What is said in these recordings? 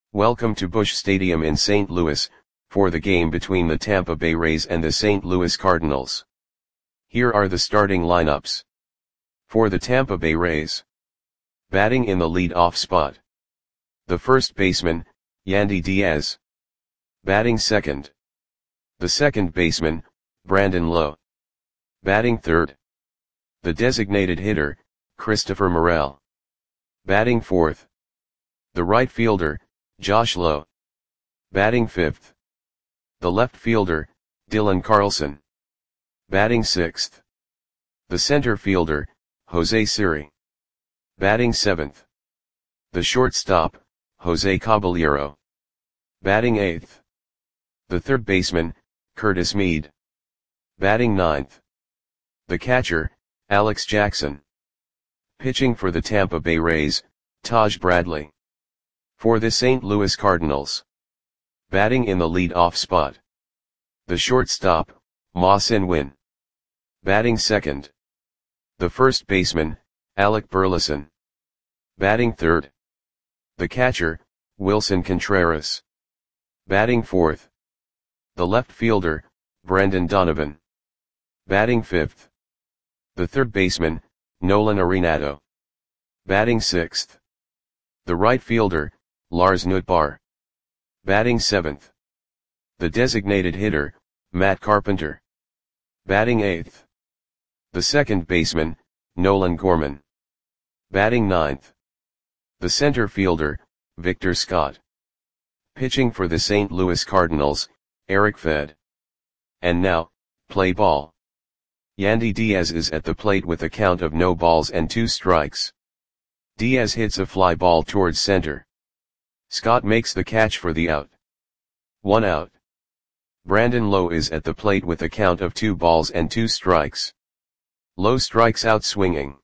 Welcome to Busch Stadium in St. Louis, for the game between the Tampa Bay Rays and the St. Louis Cardinals. Here are the starting lineups. For the Tampa Bay Rays. Batting in the lead-off spot. The first baseman, Yandy Diaz. Batting second. The second baseman, Brandon Lowe. Batting third. The designated hitter, Christopher Morel. Batting fourth. The right fielder, Josh Lowe. Batting fifth. The left fielder, Dylan Carlson. Batting sixth. The center fielder, Jose Siri. Batting seventh. The shortstop, Jose Caballero. Batting eighth. The third baseman, Curtis Mead. Batting ninth. The catcher, Alex Jackson. Pitching for the Tampa Bay Rays, Taj Bradley. For the St. Louis Cardinals. Batting in the lead-off spot. The shortstop, Ma-Sin Win. Batting second. The first baseman, Alec Burleson. Batting third. The catcher, Wilson Contreras. Batting fourth. The left fielder, Brendan Donovan. Batting fifth. The third baseman, Nolan Arenado. Batting sixth. The right fielder, Lars Nootbaar. Batting seventh. The designated hitter, Matt Carpenter. Batting eighth. The second baseman, Nolan Gorman. Batting ninth. The center fielder, Victor Scott. Pitching for the St. Louis Cardinals, Eric Fed. And now, play ball. Yandy Diaz is at the plate with a count of no balls and 2 strikes. Diaz hits a fly ball towards center. Scott makes the catch for the out. 1 out. Brandon Lowe is at the plate with a count of 2 balls and 2 strikes. Lowe strikes out swinging.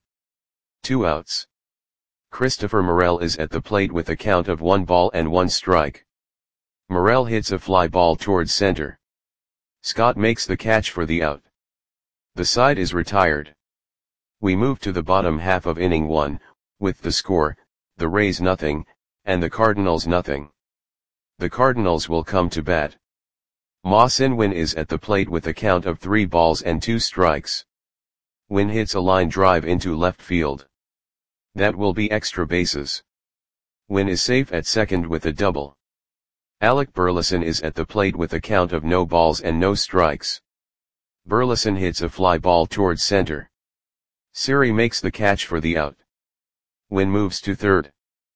2 outs. Christopher Morel is at the plate with a count of 1 ball and 1 strike. Morel hits a fly ball towards center. Scott makes the catch for the out. The side is retired. We move to the bottom half of inning 1, with the score, the Rays nothing, and the Cardinals nothing. The Cardinals will come to bat. Ma-Sin Win is at the plate with a count of 3 balls and 2 strikes. Win hits a line drive into left field. That will be extra bases. Win is safe at second with a double. Alec Burleson is at the plate with a count of no balls and no strikes. Burleson hits a fly ball towards center. Siri makes the catch for the out. Win moves to third.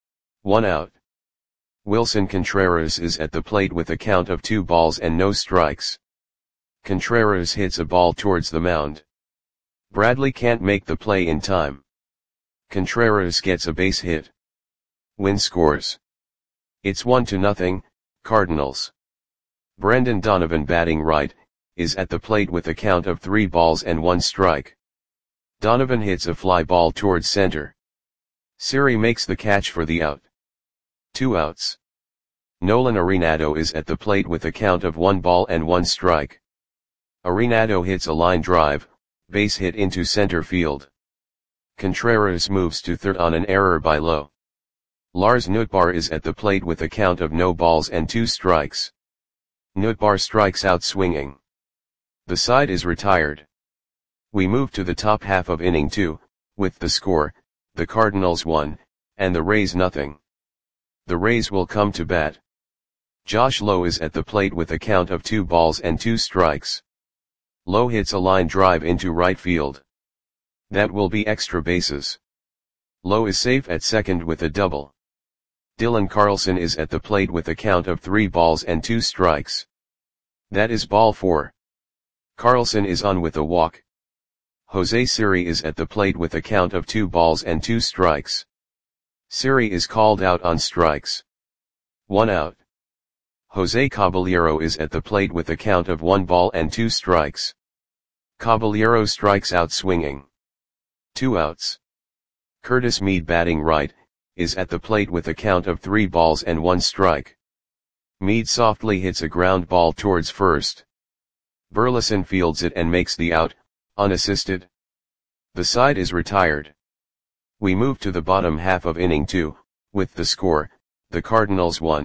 1 out. Wilson Contreras is at the plate with a count of 2 balls and no strikes. Contreras hits a ball towards the mound. Bradley can't make the play in time. Contreras gets a base hit. Win scores. It's 1-0, Cardinals. Brendan Donovan, batting right, is at the plate with a count of 3 balls and 1 strike. Donovan hits a fly ball towards center. Siri makes the catch for the out. 2 outs. Nolan Arenado is at the plate with a count of 1 ball and 1 strike. Arenado hits a line drive, base hit into center field. Contreras moves to third on an error by Lowe. Lars Nootbaar is at the plate with a count of no balls and 2 strikes. Nootbaar strikes out swinging. The side is retired. We move to the top half of inning 2, with the score, the Cardinals 1, and the Rays nothing. The Rays will come to bat. Josh Lowe is at the plate with a count of 2 balls and 2 strikes. Lowe hits a line drive into right field. That will be extra bases. Lowe is safe at second with a double. Dylan Carlson is at the plate with a count of 3 balls and 2 strikes. That is ball 4. Carlson is on with a walk. Jose Siri is at the plate with a count of 2 balls and 2 strikes. Siri is called out on strikes. 1 out. Jose Caballero is at the plate with a count of 1 ball and 2 strikes. Caballero strikes out swinging. 2 outs. Curtis Mead, batting right, is at the plate with a count of 3 balls and 1 strike. Mead softly hits a ground ball towards first. Burleson fields it and makes the out, unassisted. The side is retired. We move to the bottom half of inning 2, with the score, the Cardinals 1,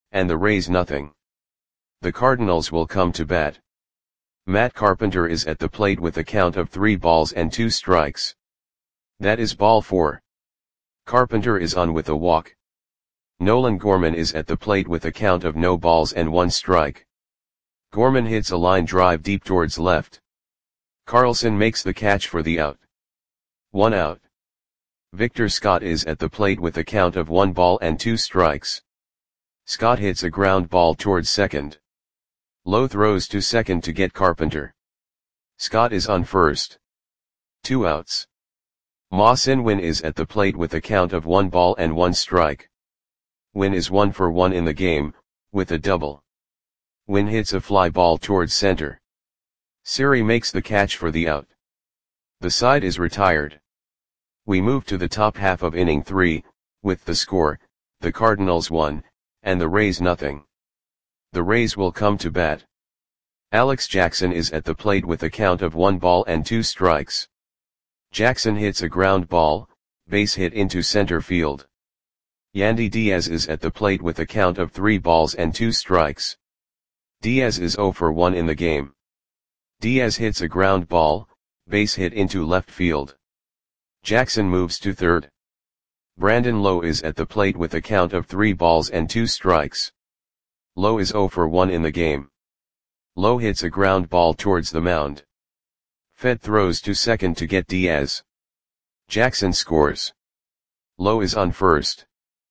and the Rays nothing. The Cardinals will come to bat. Matt Carpenter is at the plate with a count of 3 balls and 2 strikes. That is ball 4. Carpenter is on with a walk. Nolan Gorman is at the plate with a count of no balls and 1 strike. Gorman hits a line drive deep towards left. Carlson makes the catch for the out. 1 out. Victor Scott is at the plate with a count of 1 ball and 2 strikes. Scott hits a ground ball towards second. Lowe throws to second to get Carpenter. Scott is on first. 2 outs. Ma Sin-win is at the plate with a count of 1 ball and 1 strike. Win is 1 for 1 in the game, with a double. Win hits a fly ball towards center. Siri makes the catch for the out. The side is retired. We move to the top half of inning 3, with the score, the Cardinals 1, and the Rays nothing. The Rays will come to bat. Alex Jackson is at the plate with a count of 1 ball and 2 strikes. Jackson hits a ground ball, base hit into center field. Yandy Diaz is at the plate with a count of 3 balls and 2 strikes. Diaz is 0 for 1 in the game. Diaz hits a ground ball, base hit into left field. Jackson moves to third. Brandon Lowe is at the plate with a count of 3 balls and 2 strikes. Lowe is 0 for 1 in the game. Lowe hits a ground ball towards the mound. Fed throws to second to get Diaz. Jackson scores. Lowe is on first.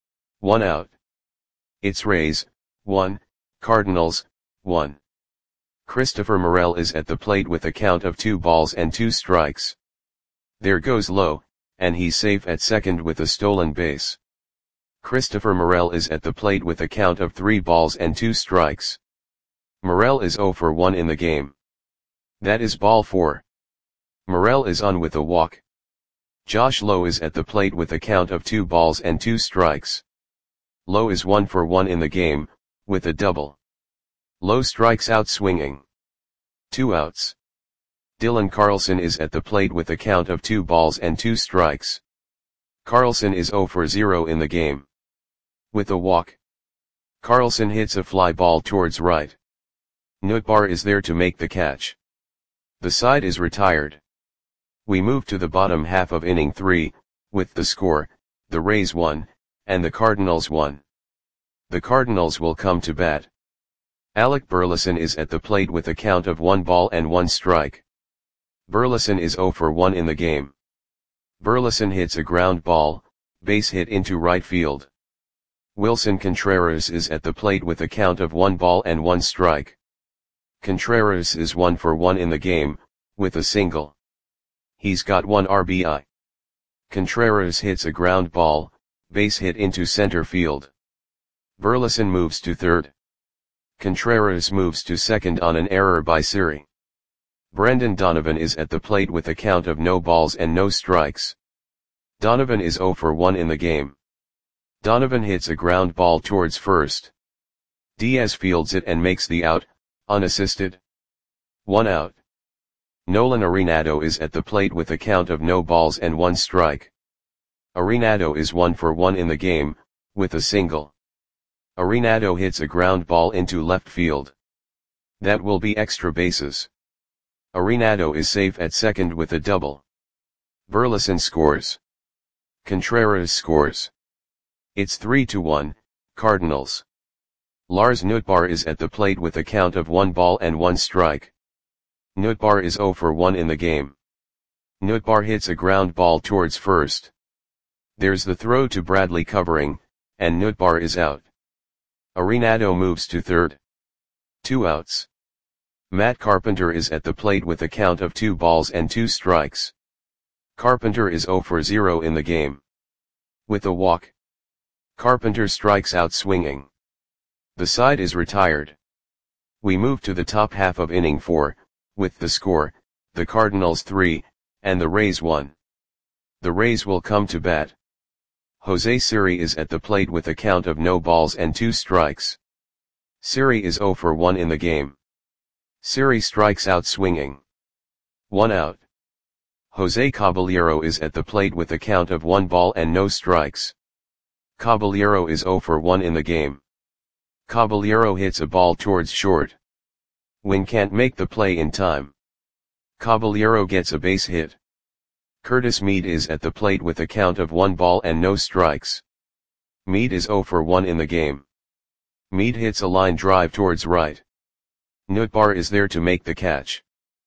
1 out. It's Rays, 1, Cardinals, 1. Christopher Morel is at the plate with a count of 2 balls and 2 strikes. There goes Lowe, and he's safe at second with a stolen base. Christopher Morel is at the plate with a count of 3 balls and 2 strikes. Morel is 0 for 1 in the game. That is ball 4. Morel is on with a walk. Josh Lowe is at the plate with a count of 2 balls and 2 strikes. Lowe is 1 for 1 in the game, with a double. Lowe strikes out swinging. 2 outs. Dylan Carlson is at the plate with a count of 2 balls and 2 strikes. Carlson is 0 for 0 in the game. With a walk. Carlson hits a fly ball towards right. Nootbaar is there to make the catch. The side is retired. We move to the bottom half of inning 3, with the score, the Rays 1, and the Cardinals 1. The Cardinals will come to bat. Alec Burleson is at the plate with a count of 1 ball and 1 strike. Burleson is 0 for 1 in the game. Burleson hits a ground ball, base hit into right field. Wilson Contreras is at the plate with a count of 1 ball and 1 strike. Contreras is 1 for 1 in the game, with a single. He's got 1 RBI. Contreras hits a ground ball, base hit into center field. Burleson moves to third. Contreras moves to second on an error by Siri. Brendan Donovan is at the plate with a count of no balls and no strikes. Donovan is 0 for 1 in the game. Donovan hits a ground ball towards first. Diaz fields it and makes the out, unassisted. 1 out. Nolan Arenado is at the plate with a count of no balls and 1 strike. Arenado is 1 for 1 in the game, with a single. Arenado hits a ground ball into left field. That will be extra bases. Arenado is safe at second with a double. Burleson scores. Contreras scores. It's 3-1, Cardinals. Lars Nootbaar is at the plate with a count of 1 ball and 1 strike. Nootbaar is 0 for 1 in the game. Nootbaar hits a ground ball towards first. There's the throw to Bradley covering, and Nootbaar is out. Arenado moves to third. 2 outs. Matt Carpenter is at the plate with a count of 2 balls and 2 strikes. Carpenter is 0 for 0 in the game. With a walk. Carpenter strikes out swinging. The side is retired. We move to the top half of inning 4, with the score, the Cardinals 3, and the Rays 1. The Rays will come to bat. Jose Siri is at the plate with a count of no balls and 2 strikes. Siri is 0 for 1 in the game. Siri strikes out swinging. 1 out. Jose Caballero is at the plate with a count of 1 ball and no strikes. Caballero is 0 for 1 in the game. Caballero hits a ball towards short. Win can't make the play in time. Caballero gets a base hit. Curtis Mead is at the plate with a count of 1 ball and no strikes. Mead is 0 for 1 in the game. Mead hits a line drive towards right. Nootbaar is there to make the catch.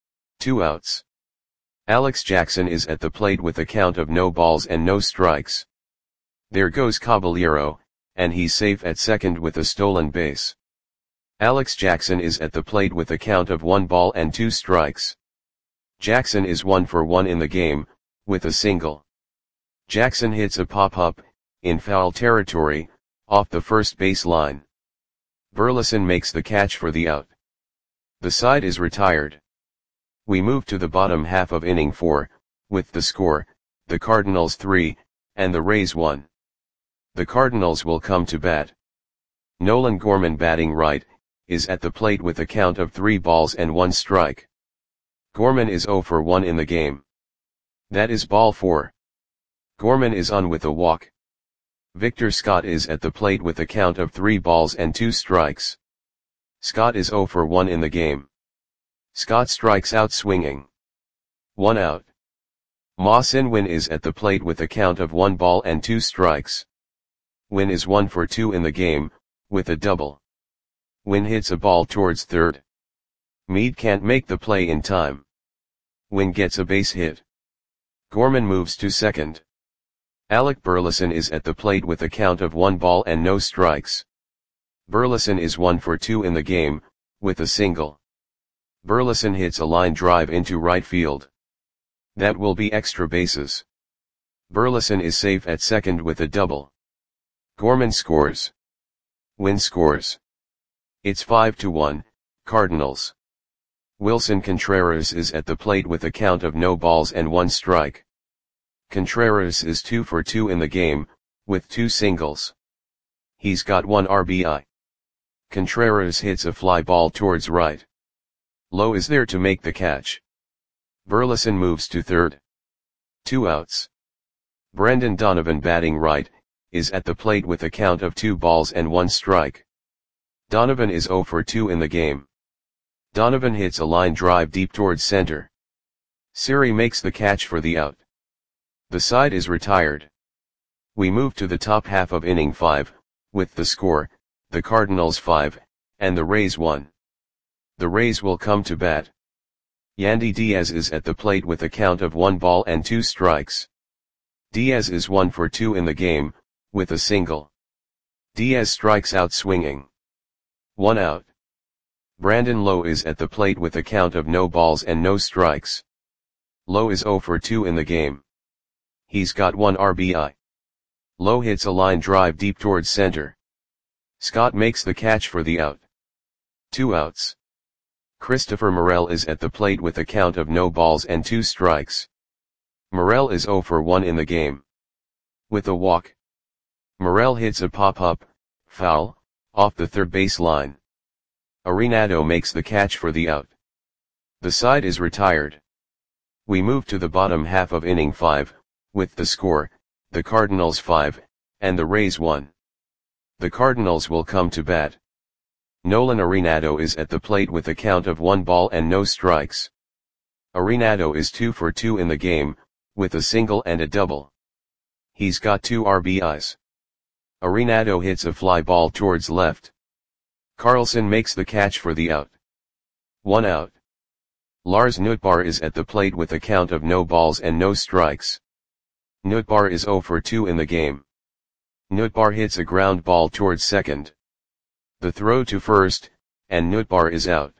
2 outs. Alex Jackson is at the plate with a count of no balls and no strikes. There goes Caballero, and he's safe at second with a stolen base. Alex Jackson is at the plate with a count of 1 ball and 2 strikes. Jackson is 1 for 1 in the game, with a single. Jackson hits a pop-up, in foul territory, off the first base line. Burleson makes the catch for the out. The side is retired. We move to the bottom half of inning 4, with the score, the Cardinals 3, and the Rays 1. The Cardinals will come to bat. Nolan Gorman batting right, is at the plate with a count of 3 balls and 1 strike. Gorman is 0 for 1 in the game. That is ball 4. Gorman is on with a walk. Victor Scott is at the plate with a count of 3 balls and 2 strikes. Scott is 0 for 1 in the game. Scott strikes out swinging. 1 out. Ma-Sin Win is at the plate with a count of 1 ball and 2 strikes. Win is 1 for 2 in the game, with a double. Win hits a ball towards third. Mead can't make the play in time. Win gets a base hit. Gorman moves to second. Alec Burleson is at the plate with a count of 1 ball and no strikes. Burleson is 1 for 2 in the game, with a single. Burleson hits a line drive into right field. That will be extra bases. Burleson is safe at second with a double. Gorman scores. Win scores. It's 5-1, Cardinals. Wilson Contreras is at the plate with a count of no balls and 1 strike. Contreras is 2 for 2 in the game, with 2 singles. He's got 1 RBI. Contreras hits a fly ball towards right. Lowe is there to make the catch. Burleson moves to third. 2 outs. Brendan Donovan batting right, is at the plate with a count of 2 balls and 1 strike. Donovan is 0 for 2 in the game. Donovan hits a line drive deep towards center. Siri makes the catch for the out. The side is retired. We move to the top half of inning 5, with the score, the Cardinals 5, and the Rays 1. The Rays will come to bat. Yandy Diaz is at the plate with a count of 1 ball and 2 strikes. Diaz is 1 for 2 in the game, with a single. Diaz strikes out swinging. 1 out. Brandon Lowe is at the plate with a count of no balls and no strikes. Lowe is 0 for 2 in the game. He's got 1 RBI. Lowe hits a line drive deep towards center. Scott makes the catch for the out. 2 outs. Christopher Morel is at the plate with a count of no balls and 2 strikes. Morel is 0 for 1 in the game. With a walk. Morel hits a pop-up, foul, off the third base line. Arenado makes the catch for the out. The side is retired. We move to the bottom half of inning 5, with the score, the Cardinals 5, and the Rays 1. The Cardinals will come to bat. Nolan Arenado is at the plate with a count of 1 ball and no strikes. Arenado is 2 for 2 in the game, with a single and a double. He's got 2 RBIs. Arenado hits a fly ball towards left. Carlson makes the catch for the out. 1 out. Lars Nootbaar is at the plate with a count of no balls and no strikes. Nootbaar is 0 for 2 in the game. Nootbaar hits a ground ball towards second. The throw to first, and Nootbaar is out.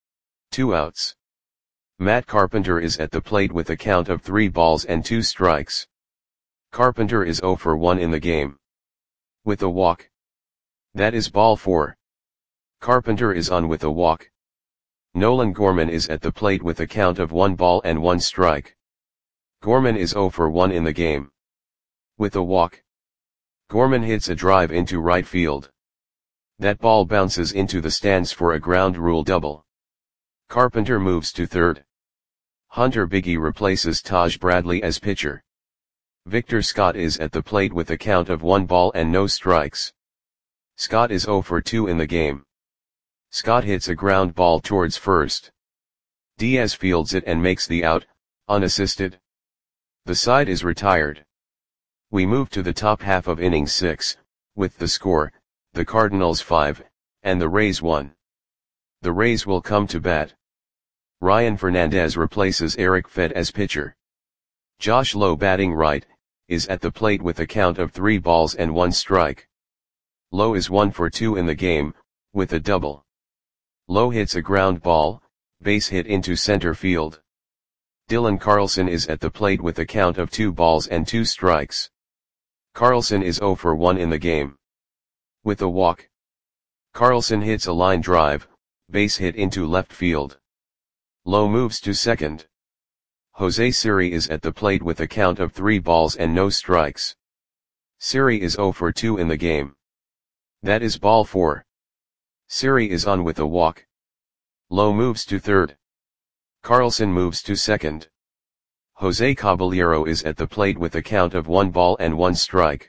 2 outs. Matt Carpenter is at the plate with a count of 3 balls and 2 strikes. Carpenter is 0 for 1 in the game. With a walk. That is ball 4. Carpenter is on with a walk. Nolan Gorman is at the plate with a count of 1 ball and 1 strike. Gorman is 0 for 1 in the game. With a walk. Gorman hits a drive into right field. That ball bounces into the stands for a ground rule double. Carpenter moves to third. Hunter Biggie replaces Taj Bradley as pitcher. Victor Scott is at the plate with a count of 1 ball and no strikes. Scott is 0 for 2 in the game. Scott hits a ground ball towards first. Diaz fields it and makes the out, unassisted. The side is retired. We move to the top half of inning 6, with the score, the Cardinals 5, and the Rays 1. The Rays will come to bat. Ryan Fernandez replaces Eric Fed as pitcher. Josh Lowe, batting right, is at the plate with a count of 3 balls and 1 strike. Lowe is 1 for 2 in the game, with a double. Lowe hits a ground ball, base hit into center field. Dylan Carlson is at the plate with a count of 2 balls and 2 strikes. Carlson is 0 for 1 in the game. With a walk. Carlson hits a line drive, base hit into left field. Lowe moves to second. Jose Siri is at the plate with a count of 3 balls and no strikes. Siri is 0 for 2 in the game. That is ball 4. Siri is on with a walk. Lowe moves to third. Carlson moves to second. Jose Caballero is at the plate with a count of 1 ball and 1 strike.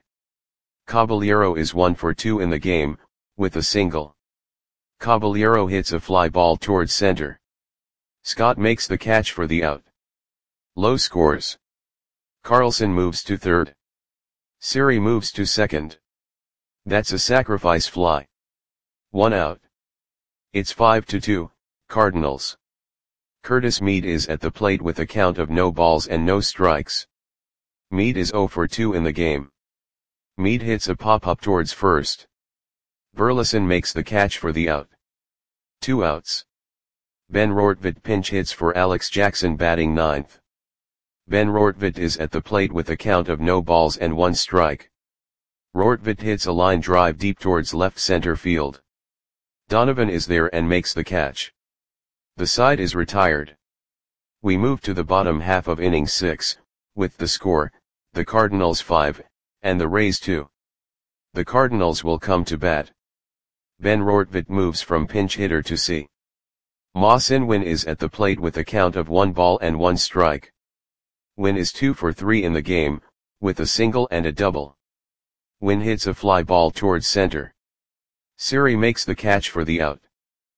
Caballero is 1 for 2 in the game, with a single. Caballero hits a fly ball towards center. Scott makes the catch for the out. Lowe scores. Carlson moves to third. Siri moves to second. That's a sacrifice fly. 1 out. It's 5-2, Cardinals. Curtis Mead is at the plate with a count of no balls and no strikes. Mead is 0 for 2 in the game. Mead hits a pop-up towards first. Burleson makes the catch for the out. 2 outs. Ben Rortvedt pinch hits for Alex Jackson, batting ninth. Ben Rortvedt is at the plate with a count of no balls and 1 strike. Rortvedt hits a line drive deep towards left center field. Donovan is there and makes the catch. The side is retired. We move to the bottom half of inning 6, with the score, the Cardinals 5, and the Rays 2. The Cardinals will come to bat. Ben Rortvedt moves from pinch hitter to C. Ma Sin-Win is at the plate with a count of 1 ball and 1 strike. Win is 2 for 3 in the game, with a single and a double. Win hits a fly ball towards center. Siri makes the catch for the out.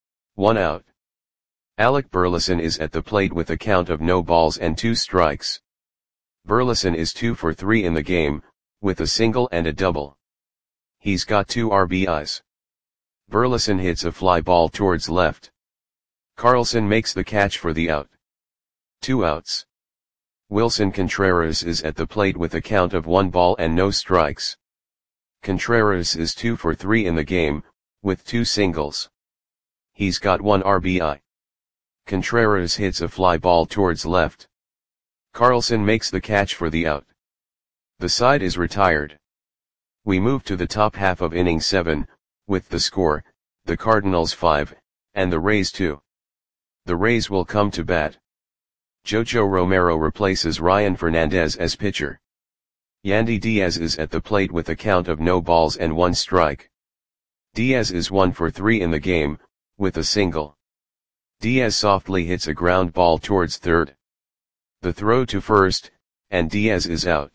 1 out. Alec Burleson is at the plate with a count of no balls and 2 strikes. Burleson is 2 for 3 in the game, with a single and a double. He's got 2 RBIs. Burleson hits a fly ball towards left. Carlson makes the catch for the out. 2 outs. Wilson Contreras is at the plate with a count of 1 ball and no strikes. Contreras is 2 for 3 in the game, with 2 singles. He's got 1 RBI. Contreras hits a fly ball towards left. Carlson makes the catch for the out. The side is retired. We move to the top half of inning 7, with the score, the Cardinals 5, and the Rays 2. The Rays will come to bat. Jojo Romero replaces Ryan Fernandez as pitcher. Yandy Diaz is at the plate with a count of no balls and 1 strike. Diaz is 1 for 3 in the game, with a single. Diaz softly hits a ground ball towards third. The throw to first, and Diaz is out.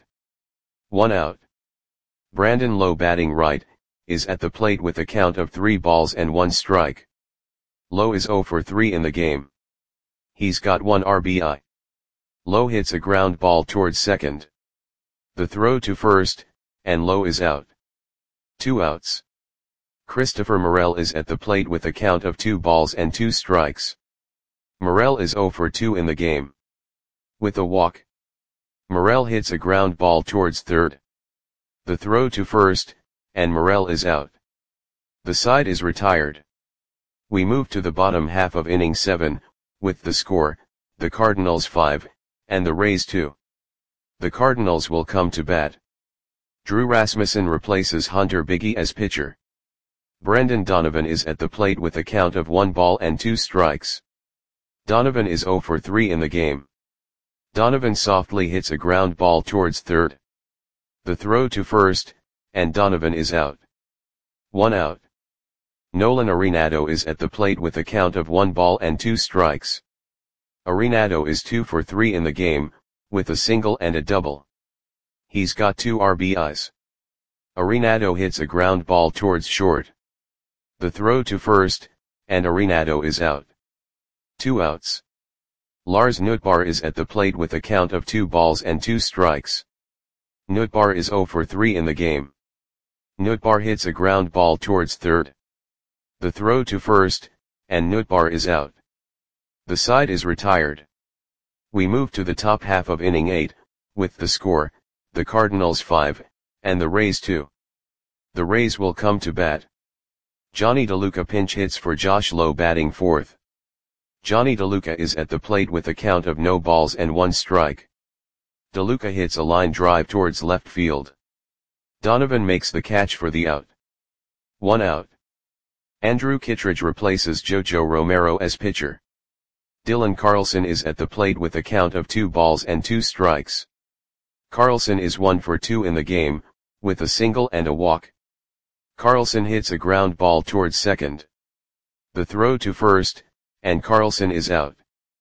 1 out. Brandon Lowe, batting right, is at the plate with a count of 3 balls and 1 strike. Lowe is 0 for 3 in the game. He's got 1 RBI. Lowe hits a ground ball towards second. The throw to first, and Lowe is out. 2 outs. Christopher Morel is at the plate with a count of 2 balls and 2 strikes. Morel is 0 for 2 in the game. With a walk. Morel hits a ground ball towards third. The throw to first, and Morel is out. The side is retired. We move to the bottom half of inning 7, with the score, the Cardinals 5, and the Rays 2. The Cardinals will come to bat. Drew Rasmussen replaces Hunter Biggie as pitcher. Brendan Donovan is at the plate with a count of 1 ball and 2 strikes. Donovan is 0 for 3 in the game. Donovan softly hits a ground ball towards third. The throw to first, and Donovan is out. 1 out. Nolan Arenado is at the plate with a count of 1 ball and 2 strikes. Arenado is 2 for 3 in the game, with a single and a double. He's got 2 RBIs. Arenado hits a ground ball towards short. The throw to first, and Arenado is out. 2 outs. Lars Nootbaar is at the plate with a count of 2 balls and 2 strikes. Nootbaar is 0 for 3 in the game. Nootbaar hits a ground ball towards third. The throw to first, and Nootbaar is out. The side is retired. We move to the top half of inning 8, with the score, the Cardinals 5, and the Rays 2. The Rays will come to bat. Johnny DeLuca pinch hits for Josh Lowe batting fourth. Johnny DeLuca is at the plate with a count of no balls and 1 strike. DeLuca hits a line drive towards left field. Donovan makes the catch for the out. 1 out. Andrew Kittredge replaces Jojo Romero as pitcher. Dylan Carlson is at the plate with a count of 2 balls and 2 strikes. Carlson is 1 for 2 in the game, with a single and a walk. Carlson hits a ground ball towards second. The throw to first, and Carlson is out.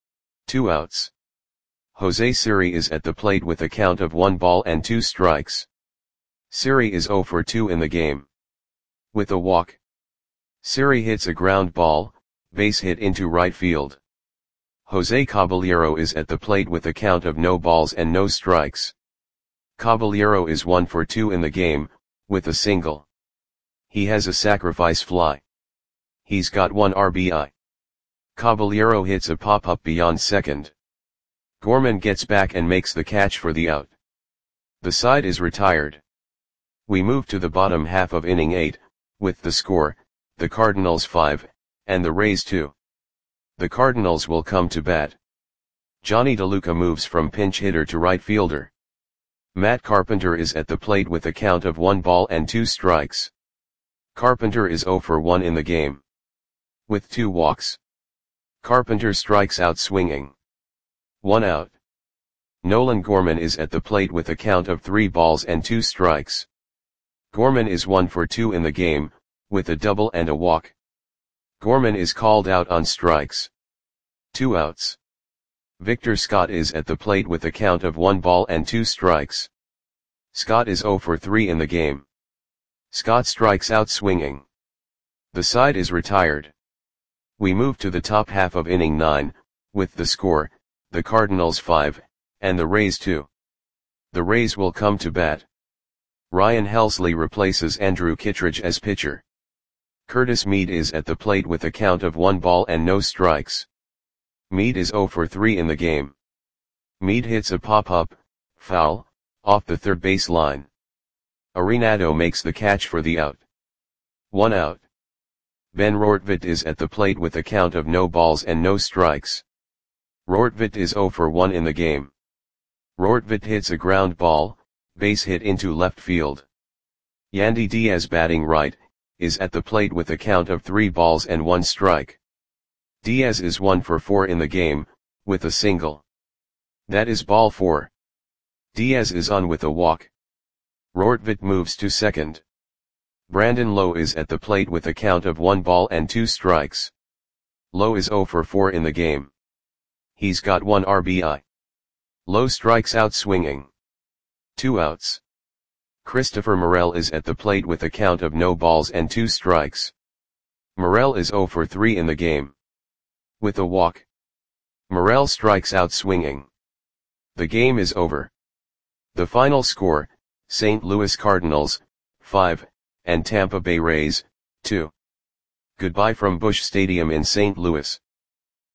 2 outs. Jose Siri is at the plate with a count of 1 ball and 2 strikes. Siri is 0 for 2 in the game. With a walk. Siri hits a ground ball, base hit into right field. Jose Caballero is at the plate with a count of no balls and no strikes. Caballero is 1 for 2 in the game, with a single. He has a sacrifice fly. He's got 1 RBI. Caballero hits a pop-up beyond second. Gorman gets back and makes the catch for the out. The side is retired. We move to the bottom half of inning 8, with the score, the Cardinals 5, and the Rays 2. The Cardinals will come to bat. Johnny DeLuca moves from pinch hitter to right fielder. Matt Carpenter is at the plate with a count of 1 ball and 2 strikes. Carpenter is 0 for 1 in the game. With 2 walks. Carpenter strikes out swinging. 1 out. Nolan Gorman is at the plate with a count of 3 balls and 2 strikes. Gorman is 1 for 2 in the game, with a double and a walk. Gorman is called out on strikes. 2 outs. Victor Scott is at the plate with a count of 1 ball and 2 strikes. Scott is 0 for 3 in the game. Scott strikes out swinging. The side is retired. We move to the top half of inning 9, with the score, the Cardinals 5, and the Rays 2. The Rays will come to bat. Ryan Helsley replaces Andrew Kittredge as pitcher. Curtis Mead is at the plate with a count of 1 ball and no strikes. Mead is 0 for 3 in the game. Mead hits a pop-up, foul, off the third base line. Arenado makes the catch for the out. 1 out. Ben Rortvedt is at the plate with a count of no balls and no strikes. Rortvedt is 0 for 1 in the game. Rortvedt hits a ground ball, base hit into left field. Yandy Diaz batting right, is at the plate with a count of 3 balls and 1 strike. Diaz is 1 for 4 in the game, with a single. That is ball 4. Diaz is on with a walk. Rortvedt moves to second. Brandon Lowe is at the plate with a count of 1 ball and 2 strikes. Lowe is 0 for 4 in the game. He's got 1 RBI. Lowe strikes out swinging. 2 outs. Christopher Morel is at the plate with a count of no balls and 2 strikes. Morel is 0 for 3 in the game. With a walk. Morel strikes out swinging. The game is over. The final score, St. Louis Cardinals, 5, and Tampa Bay Rays, 2. Goodbye from Busch Stadium in St. Louis.